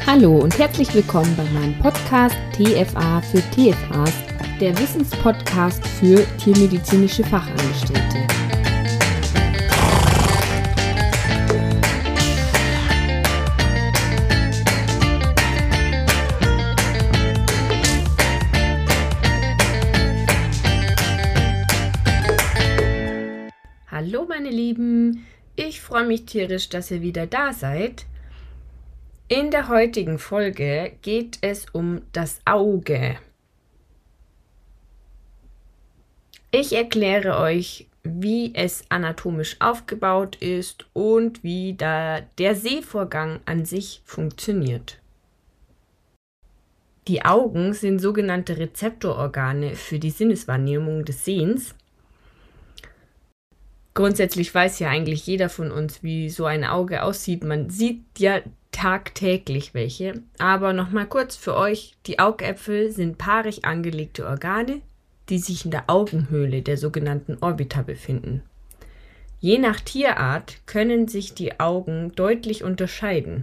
Hallo und herzlich willkommen bei meinem Podcast TFA für TFAs, der Wissenspodcast für tiermedizinische Fachangestellte. Hallo meine Lieben, ich freue mich tierisch, dass ihr wieder da seid. In der heutigen Folge geht es um das Auge. Ich erkläre euch, wie es anatomisch aufgebaut ist und wie der Sehvorgang an sich funktioniert. Die Augen sind sogenannte Rezeptororgane für die Sinneswahrnehmung des Sehens. Grundsätzlich weiß ja eigentlich jeder von uns, wie so ein Auge aussieht. Man sieht ja tagtäglich welche. Aber nochmal kurz für euch, die Augäpfel sind paarig angelegte Organe, die sich in der Augenhöhle, der sogenannten Orbita, befinden. Je nach Tierart können sich die Augen deutlich unterscheiden.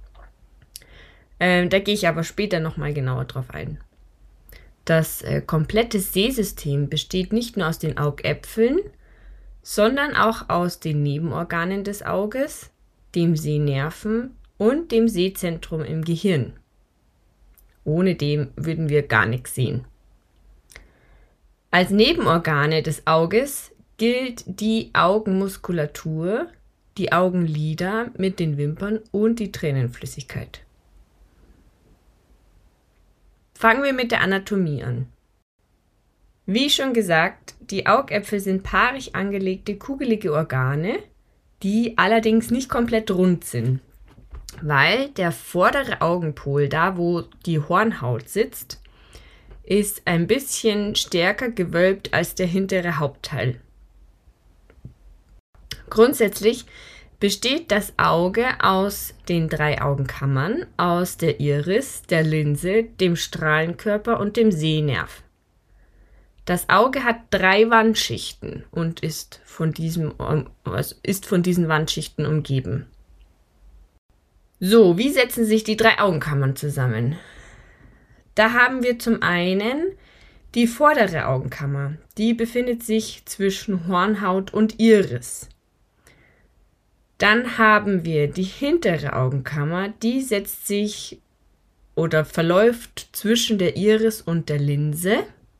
Da gehe ich aber später nochmal genauer drauf ein. Das komplette Sehsystem besteht nicht nur aus den Augäpfeln, sondern auch aus den Nebenorganen des Auges, dem Sehnerven und dem Sehzentrum im Gehirn. Ohne dem würden wir gar nichts sehen. Als Nebenorgane des Auges gilt die Augenmuskulatur, die Augenlider mit den Wimpern und die Tränenflüssigkeit. Fangen wir mit der Anatomie an. Wie schon gesagt, die Augäpfel sind paarig angelegte, kugelige Organe, die allerdings nicht komplett rund sind, weil der vordere Augenpol, da wo die Hornhaut sitzt, ist ein bisschen stärker gewölbt als der hintere Hauptteil. Grundsätzlich besteht das Auge aus den 3 Augenkammern, aus der Iris, der Linse, dem Strahlenkörper und dem Sehnerv. Das Auge hat 3 Wandschichten und ist von diesen Wandschichten umgeben. So, wie setzen sich die 3 Augenkammern zusammen? Da haben wir zum einen die vordere Augenkammer. Die befindet sich zwischen Hornhaut und Iris. Dann haben wir die hintere Augenkammer. Die setzt sich oder verläuft zwischen der Iris und der Linse.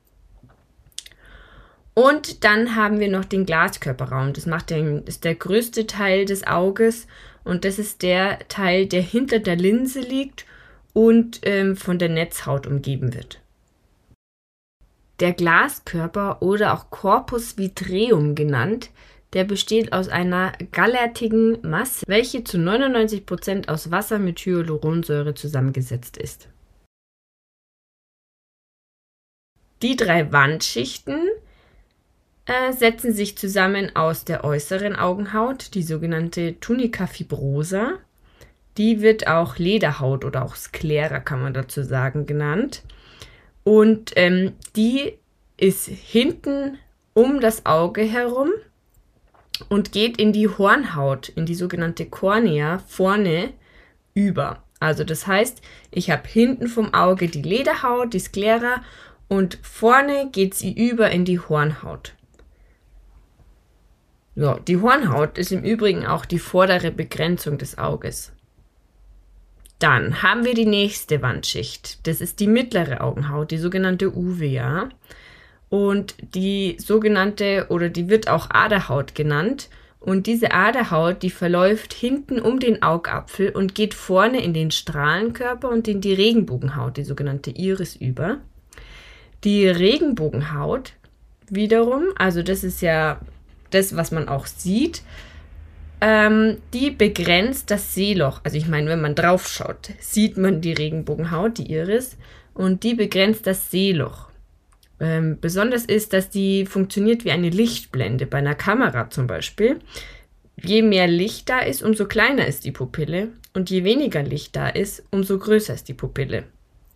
Und dann haben wir noch den Glaskörperraum. Das ist der größte Teil des Auges und das ist der Teil, der hinter der Linse liegt und von der Netzhaut umgeben wird. Der Glaskörper oder auch Corpus vitreum genannt, der besteht aus einer gallertigen Masse, welche zu 99% aus Wasser mit Hyaluronsäure zusammengesetzt ist. Die 3 Wandschichten setzen sich zusammen aus der äußeren Augenhaut, die sogenannte Tunica fibrosa. Die wird auch Lederhaut oder auch Sklera, kann man dazu sagen, genannt. Und die ist hinten um das Auge herum und geht in die Hornhaut, in die sogenannte Kornea, vorne über. Also das heißt, ich habe hinten vom Auge die Lederhaut, die Sklera, und vorne geht sie über in die Hornhaut. Ja, die Hornhaut ist im Übrigen auch die vordere Begrenzung des Auges. Dann haben wir die nächste Wandschicht. Das ist die mittlere Augenhaut, die sogenannte Uvea. Und die sogenannte, oder die wird auch Aderhaut genannt. Und diese Aderhaut, die verläuft hinten um den Augapfel und geht vorne in den Strahlenkörper und in die Regenbogenhaut, die sogenannte Iris, über. Die Regenbogenhaut wiederum, also das ist ja das, was man auch sieht, die begrenzt das Sehloch. Also ich meine, wenn man drauf schaut, sieht man die Regenbogenhaut, die Iris, und die begrenzt das Sehloch. Besonders ist, dass die funktioniert wie eine Lichtblende, bei einer Kamera zum Beispiel. Je mehr Licht da ist, umso kleiner ist die Pupille, und je weniger Licht da ist, umso größer ist die Pupille.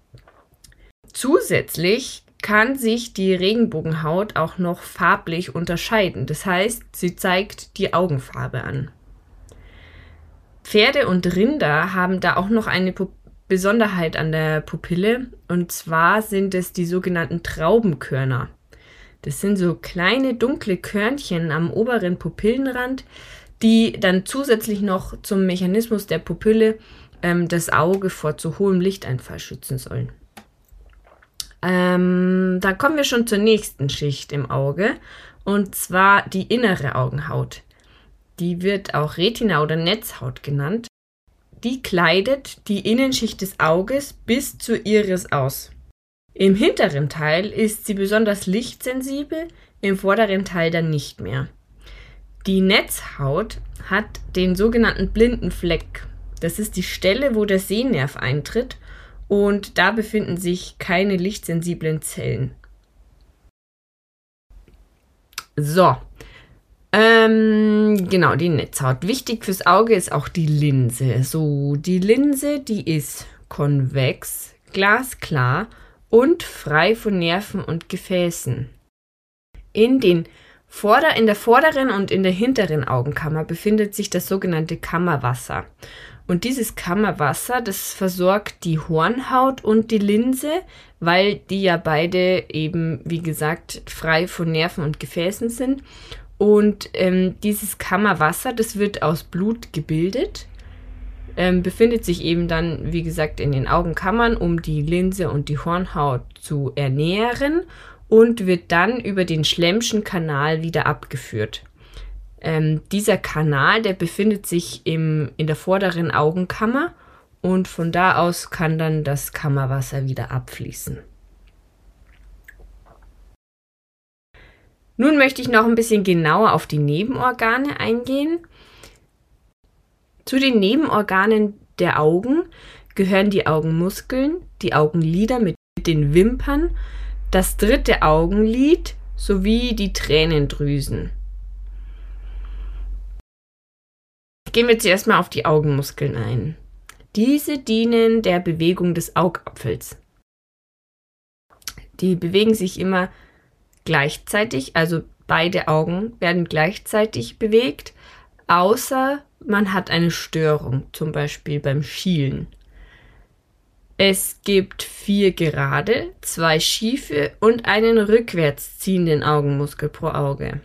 Zusätzlich kann sich die Regenbogenhaut auch noch farblich unterscheiden. Das heißt, sie zeigt die Augenfarbe an. Pferde und Rinder haben da auch noch eine Besonderheit an der Pupille, und zwar sind es die sogenannten Traubenkörner. Das sind so kleine dunkle Körnchen am oberen Pupillenrand, die dann zusätzlich noch zum Mechanismus der Pupille das Auge vor zu hohem Lichteinfall schützen sollen. Dann kommen wir schon zur nächsten Schicht im Auge, und zwar die innere Augenhaut. Die wird auch Retina oder Netzhaut genannt. Die kleidet die Innenschicht des Auges bis zur Iris aus. Im hinteren Teil ist sie besonders lichtsensibel, im vorderen Teil dann nicht mehr. Die Netzhaut hat den sogenannten blinden Fleck. Das ist die Stelle, wo der Sehnerv eintritt, und da befinden sich keine lichtsensiblen Zellen. So, genau, die Netzhaut. Wichtig fürs Auge ist auch die Linse. So, die Linse, die ist konvex, glasklar und frei von Nerven und Gefäßen. In der vorderen und in der hinteren Augenkammer befindet sich das sogenannte Kammerwasser. Und dieses Kammerwasser, das versorgt die Hornhaut und die Linse, weil die ja beide eben, wie gesagt, frei von Nerven und Gefäßen sind. Und dieses Kammerwasser, das wird aus Blut gebildet, befindet sich eben dann, wie gesagt, in den Augenkammern, um die Linse und die Hornhaut zu ernähren, und wird dann über den Schlemm'schen Kanal wieder abgeführt. Dieser Kanal, der befindet sich in der vorderen Augenkammer, und von da aus kann dann das Kammerwasser wieder abfließen. Nun möchte ich noch ein bisschen genauer auf die Nebenorgane eingehen. Zu den Nebenorganen der Augen gehören die Augenmuskeln, die Augenlider mit den Wimpern, das dritte Augenlid sowie die Tränendrüsen. Gehen wir zuerst mal auf die Augenmuskeln ein. Diese dienen der Bewegung des Augapfels. Die bewegen sich immer gleichzeitig, also beide Augen werden gleichzeitig bewegt, außer man hat eine Störung, zum Beispiel beim Schielen. Es gibt 4 gerade, 2 schiefe und einen rückwärts ziehenden Augenmuskel pro Auge.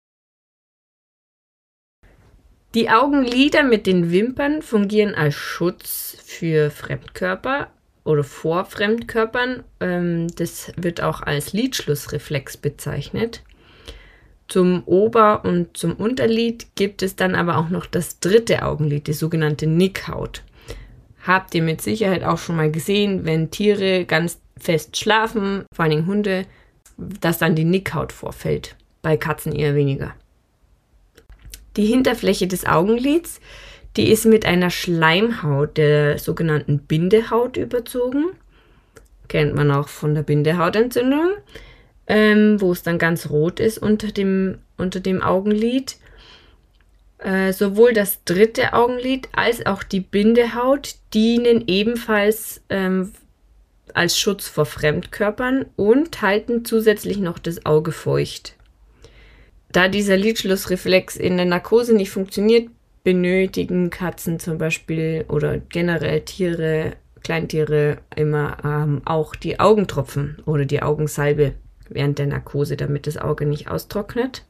Die Augenlider mit den Wimpern fungieren als Schutz für Fremdkörper oder vor Fremdkörpern. Das wird auch als Lidschlussreflex bezeichnet. Zum Ober- und zum Unterlid gibt es dann aber auch noch das dritte Augenlid, die sogenannte Nickhaut. Habt ihr mit Sicherheit auch schon mal gesehen, wenn Tiere ganz fest schlafen, vor allem Hunde, dass dann die Nickhaut vorfällt. Bei Katzen eher weniger. Die Hinterfläche des Augenlids, die ist mit einer Schleimhaut, der sogenannten Bindehaut, überzogen. Kennt man auch von der Bindehautentzündung, wo es dann ganz rot ist unter dem Augenlid. Sowohl das dritte Augenlid als auch die Bindehaut dienen ebenfalls als Schutz vor Fremdkörpern und halten zusätzlich noch das Auge feucht. Da dieser Lidschlussreflex in der Narkose nicht funktioniert, benötigen Katzen zum Beispiel oder generell Tiere, Kleintiere immer auch die Augentropfen oder die Augensalbe während der Narkose, damit das Auge nicht austrocknet.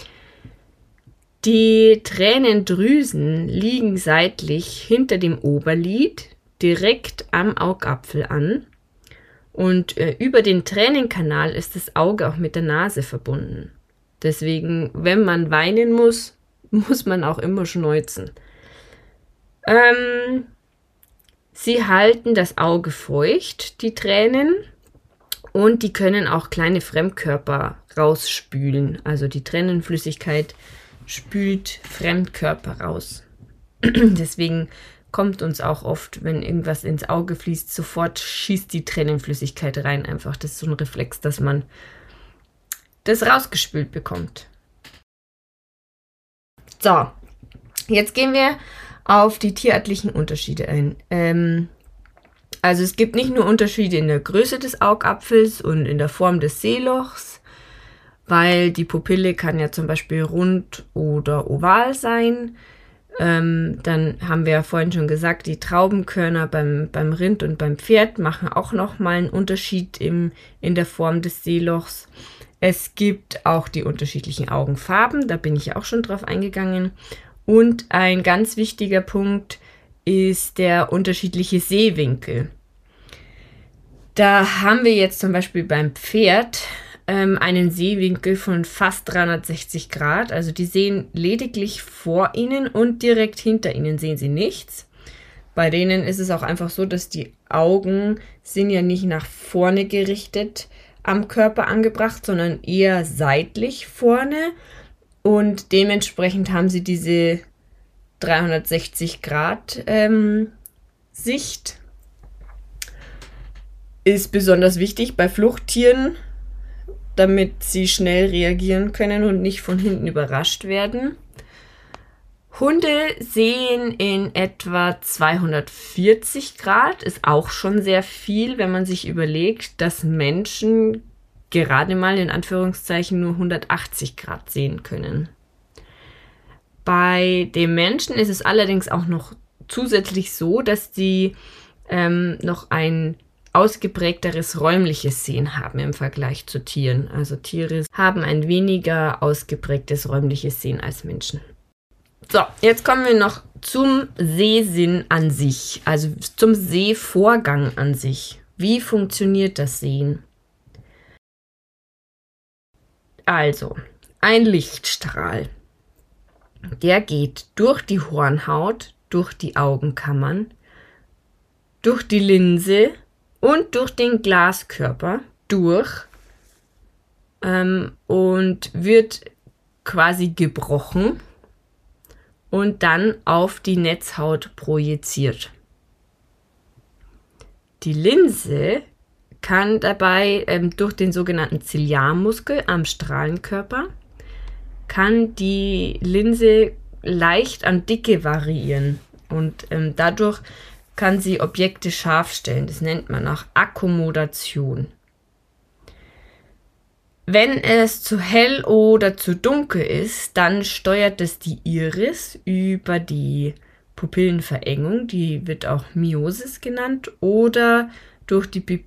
Die Tränendrüsen liegen seitlich hinter dem Oberlid direkt am Augapfel an, und über den Tränenkanal ist das Auge auch mit der Nase verbunden. Deswegen, wenn man weinen muss, muss man auch immer schneuzen. Sie halten das Auge feucht, die Tränen, und die können auch kleine Fremdkörper rausspülen. Also die Tränenflüssigkeit spült Fremdkörper raus. Deswegen kommt uns auch oft, wenn irgendwas ins Auge fließt, sofort schießt die Tränenflüssigkeit rein. Einfach, das ist so ein Reflex, dass man das rausgespült bekommt. So, jetzt gehen wir auf die tierartlichen Unterschiede ein. Also es gibt nicht nur Unterschiede in der Größe des Augapfels und in der Form des Sehlochs, weil die Pupille kann ja zum Beispiel rund oder oval sein. Dann haben wir ja vorhin schon gesagt, die Traubenkörner beim Rind und beim Pferd machen auch nochmal einen Unterschied in der Form des Sehlochs. Es gibt auch die unterschiedlichen Augenfarben, da bin ich auch schon drauf eingegangen. Und ein ganz wichtiger Punkt ist der unterschiedliche Sehwinkel. Da haben wir jetzt zum Beispiel beim Pferd einen Sehwinkel von fast 360 Grad. Also die sehen lediglich vor ihnen und direkt hinter ihnen sehen sie nichts. Bei denen ist es auch einfach so, dass die Augen sind ja nicht nach vorne gerichtet am Körper angebracht, sondern eher seitlich vorne. Und dementsprechend haben sie diese 360 Grad Sicht. Ist besonders wichtig bei Fluchttieren, damit sie schnell reagieren können und nicht von hinten überrascht werden. Hunde sehen in etwa 240 Grad, ist auch schon sehr viel, wenn man sich überlegt, dass Menschen gerade mal in Anführungszeichen nur 180 Grad sehen können. Bei dem Menschen ist es allerdings auch noch zusätzlich so, dass die noch ein ausgeprägteres räumliches Sehen haben im Vergleich zu Tieren. Also Tiere haben ein weniger ausgeprägtes räumliches Sehen als Menschen. So, jetzt kommen wir noch zum Sehsinn an sich, also zum Sehvorgang an sich. Wie funktioniert das Sehen? Also, ein Lichtstrahl, der geht durch die Hornhaut, durch die Augenkammern, durch die Linse und durch den Glaskörper durch und wird quasi gebrochen und dann auf die Netzhaut projiziert. Die Linse kann dabei durch den sogenannten Ziliarmuskel am Strahlenkörper, kann die Linse leicht an Dicke variieren und dadurch kann sie Objekte scharf stellen. Das nennt man auch Akkommodation. Wenn es zu hell oder zu dunkel ist, dann steuert es die Iris über die Pupillenverengung, die wird auch Miosis genannt, oder durch die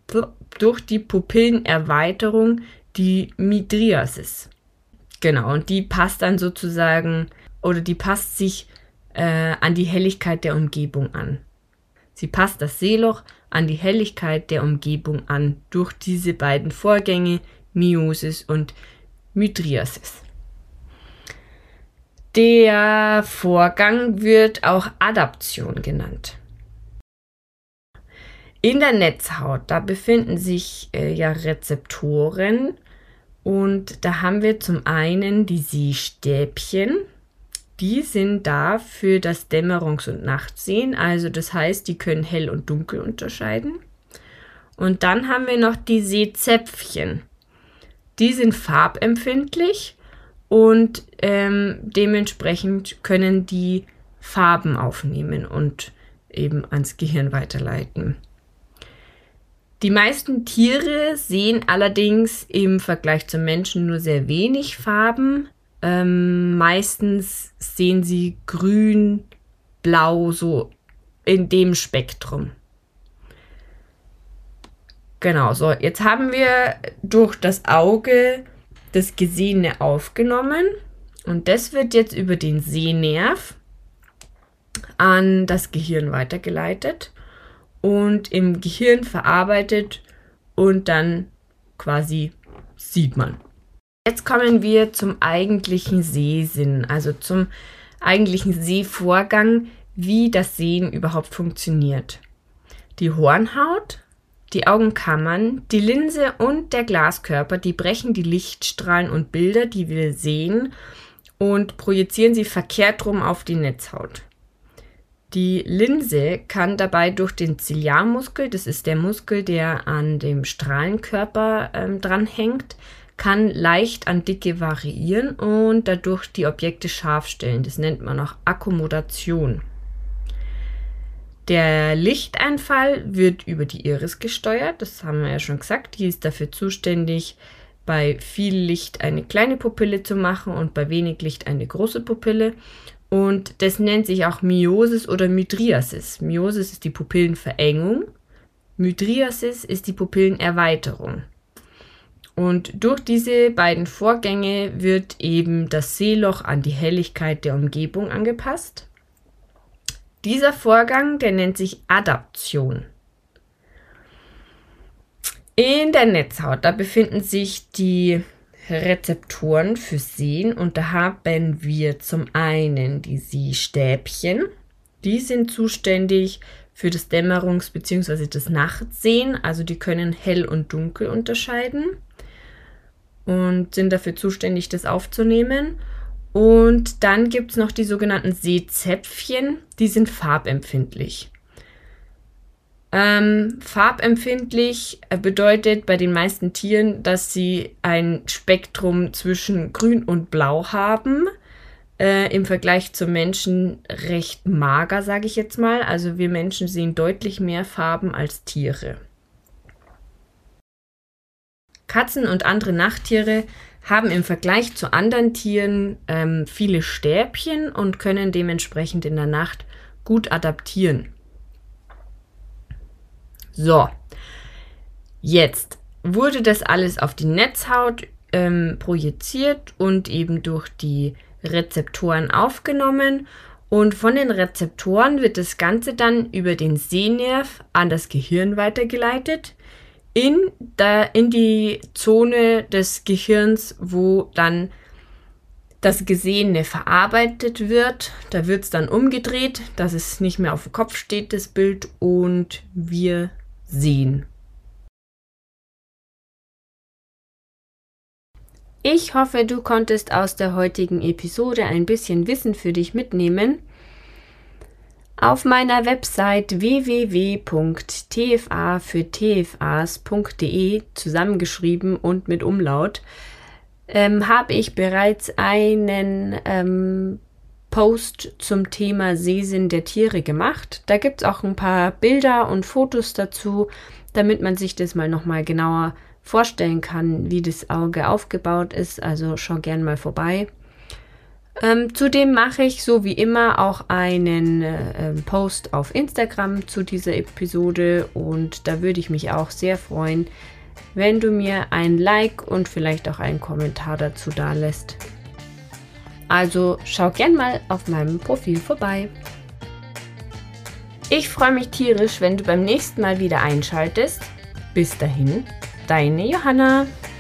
Pupillenerweiterung, die Mydriasis. Genau, und die passt dann sozusagen, oder die passt sich an die Helligkeit der Umgebung an. Sie passt das Sehloch an die Helligkeit der Umgebung an durch diese beiden Vorgänge, Miosis und Mydriasis. Der Vorgang wird auch Adaption genannt. In der Netzhaut, da befinden sich Rezeptoren und da haben wir zum einen die Sehstäbchen. Die sind da für das Dämmerungs- und Nachtsehen, also das heißt, die können hell und dunkel unterscheiden. Und dann haben wir noch die Sehzäpfchen. Die sind farbempfindlich und dementsprechend können die Farben aufnehmen und eben ans Gehirn weiterleiten. Die meisten Tiere sehen allerdings im Vergleich zum Menschen nur sehr wenig Farben. Meistens sehen sie grün, blau, so in dem Spektrum. Genau, so jetzt haben wir durch das Auge das Gesehene aufgenommen und das wird jetzt über den Sehnerv an das Gehirn weitergeleitet und im Gehirn verarbeitet und dann quasi sieht man. Jetzt kommen wir zum eigentlichen Sehsinn, also zum eigentlichen Sehvorgang, wie das Sehen überhaupt funktioniert. Die Hornhaut, die Augenkammern, die Linse und der Glaskörper, die brechen die Lichtstrahlen und Bilder, die wir sehen, und projizieren sie verkehrt rum auf die Netzhaut. Die Linse kann dabei durch den Ziliarmuskel, das ist der Muskel, der an dem Strahlenkörper dranhängt, kann leicht an Dicke variieren und dadurch die Objekte scharf stellen. Das nennt man auch Akkommodation. Der Lichteinfall wird über die Iris gesteuert, das haben wir ja schon gesagt. Die ist dafür zuständig, bei viel Licht eine kleine Pupille zu machen und bei wenig Licht eine große Pupille. Und das nennt sich auch Miosis oder Mydriasis. Miosis ist die Pupillenverengung, Mydriasis ist die Pupillenerweiterung. Und durch diese beiden Vorgänge wird eben das Sehloch an die Helligkeit der Umgebung angepasst. Dieser Vorgang, der nennt sich Adaption. In der Netzhaut, da befinden sich die Rezeptoren für Sehen und da haben wir zum einen die Sehstäbchen. Die sind zuständig für das Dämmerungs- bzw. das Nachtsehen, also die können hell und dunkel unterscheiden und sind dafür zuständig, das aufzunehmen. Und dann gibt es noch die sogenannten Sehzäpfchen, die sind farbempfindlich. Farbempfindlich bedeutet bei den meisten Tieren, dass sie ein Spektrum zwischen grün und blau haben. Im Vergleich zum Menschen recht mager, sage ich jetzt mal. Also wir Menschen sehen deutlich mehr Farben als Tiere. Katzen und andere Nachttiere haben im Vergleich zu anderen Tieren viele Stäbchen und können dementsprechend in der Nacht gut adaptieren. So, jetzt wurde das alles auf die Netzhaut projiziert und eben durch die Rezeptoren aufgenommen. Und von den Rezeptoren wird das Ganze dann über den Sehnerv an das Gehirn weitergeleitet, in die Zone des Gehirns, wo dann das Gesehene verarbeitet wird. Da wird es dann umgedreht, dass es nicht mehr auf dem Kopf steht, das Bild, und wir sehen. Ich hoffe, du konntest aus der heutigen Episode ein bisschen Wissen für dich mitnehmen. Auf meiner Website www.tfa-für-tfas.de zusammengeschrieben und mit Umlaut habe ich bereits einen Post zum Thema Sehsinn der Tiere gemacht. Da gibt es auch ein paar Bilder und Fotos dazu, damit man sich das mal nochmal genauer vorstellen kann, wie das Auge aufgebaut ist. Also schau gern mal vorbei. Zudem mache ich so wie immer auch einen Post auf Instagram zu dieser Episode und da würde ich mich auch sehr freuen, wenn du mir ein Like und vielleicht auch einen Kommentar dazu dalässt. Also schau gern mal auf meinem Profil vorbei. Ich freue mich tierisch, wenn du beim nächsten Mal wieder einschaltest. Bis dahin, deine Johanna.